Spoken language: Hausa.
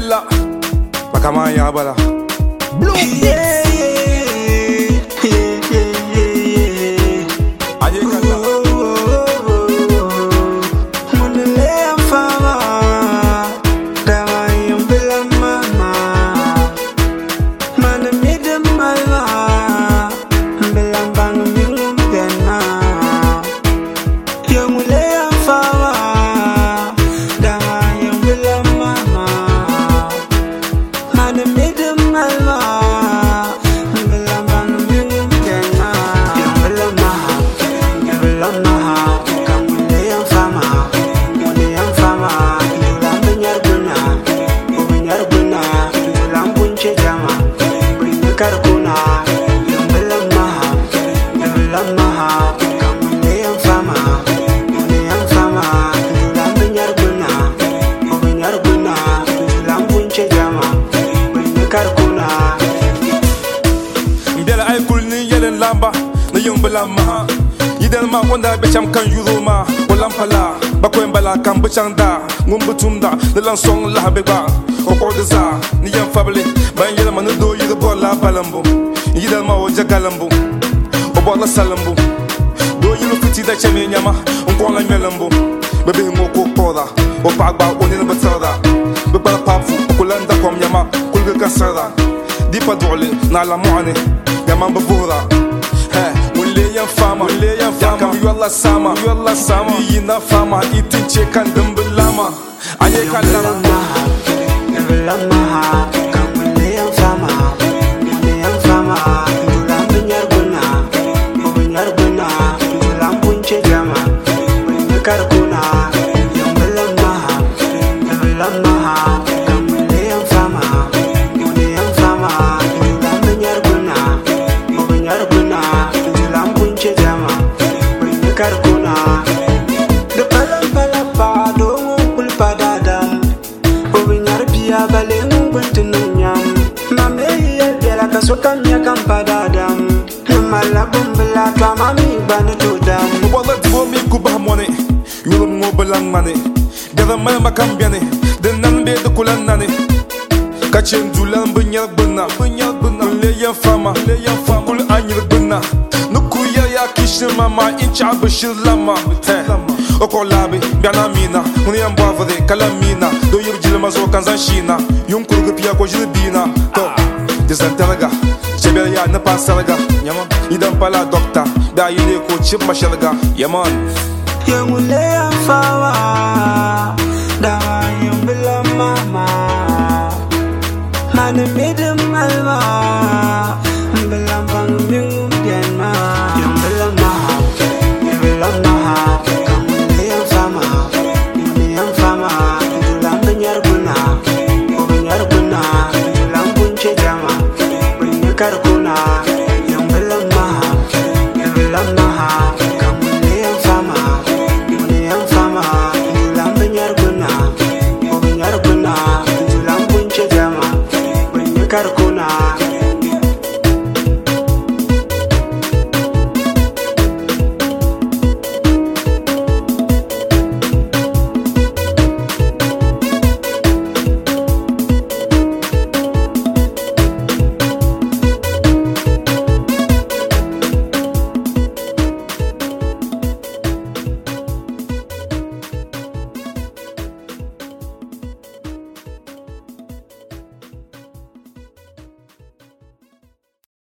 Bella Bakamaya Bala Blue Yeah, Aye Kala Munele fama Dawa yumbila mama Mana midem malwa Mbilang bang milum pena Yungule fama Dawa yumbila mama Mana midem malwa Mbilang bang milum pena Yumbila maha Yumbila maha Karkuna, yumbela maha, yumbela maha, kamune yang fama, yulang benyar guna, yulang punce jama, karkuna. Mbela ay kulni yelen lamba na yumbela maha Yidel ma wanda becham kan yuroma Walam pala bakwen bala kan bechanda Ngumbutumda nilan song la beba Okodeza ni yan fabli Ban yela manu do yida bola balambo Yidel ma oja galambo Obola salambo Do yilu fiti da cheme nyama Nkwala melambo Bebe moko koda Opagba onina batada Bebala papu Okulanda kom nyama Kulga kasada Dipa dole na la moane Yaman babura Wule yan fama Yakam yuala sama Yina fama Itin chekan dumbulama Aye kalama Yumbela maha, kamune yang fama, yulang benyar guna, yulang punce jama, karkuna. Yumbela maha, kamune yang fama, yulang benyar guna, yulang punce jama, karkuna. De pala dongo kulpa dadam. Ya baleng buntunyam mame yela kasokan ya kampadadam mala bumbla kamami banudam Wala dibo mi kuba mone Yulum mo belang mane Gada mana makam biane Den nan be de kulan nane Kachen dulan benyar bena Kule yan fama Kul anyir bena Nuku ya kishin mama Incha bashir lama Oko labi biana mina Muni yan bavade kalamina Do yir jilma zo kanzan shina Yung kurgu pia ko jilbina To Dizantelaga Chebel ya na pasalaga Yaman Idan pala dokta Da yile ko chip mashalga Yaman Yangule ya fawa